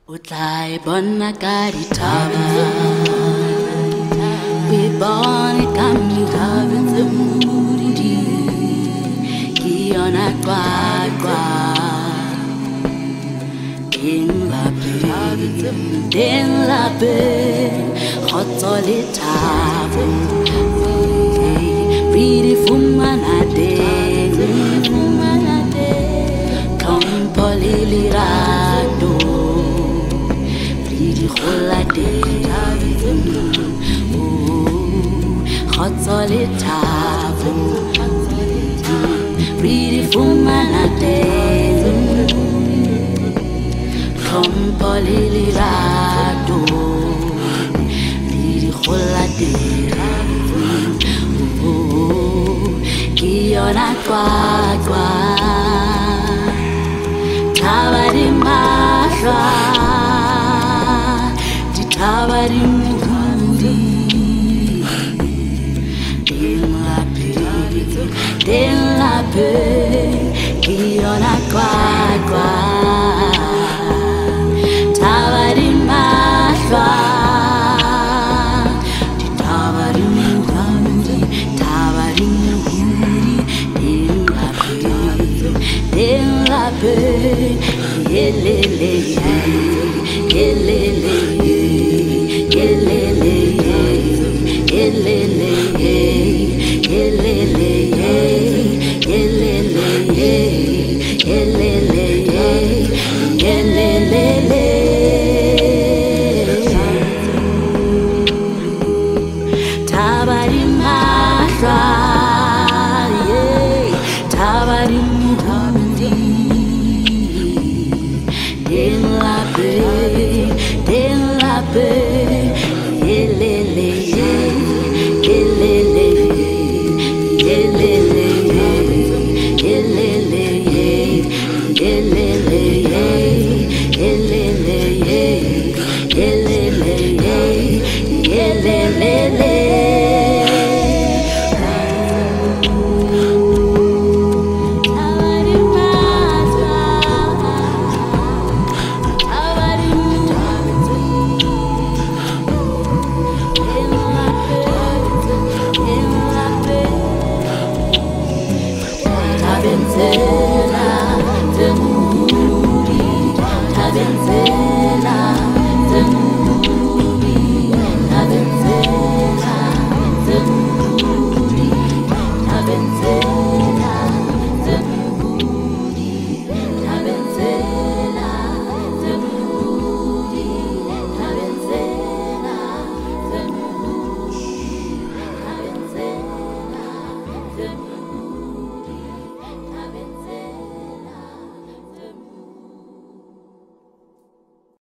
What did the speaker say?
Utlai bona kari tava, we born kami tava zemudi, kiona kwa, in la pe, hotoli tava, ready fumanade, kampoli rado. Hot solid table, pretty fumanate, come polilirado, pretty holade, kiona kwa, tabari masha. Tabari muhuri, della pe, kiona kwa, tabari masha, tabari muhuri, della pe, yelele. Tabenzela, temuri, tabenzela.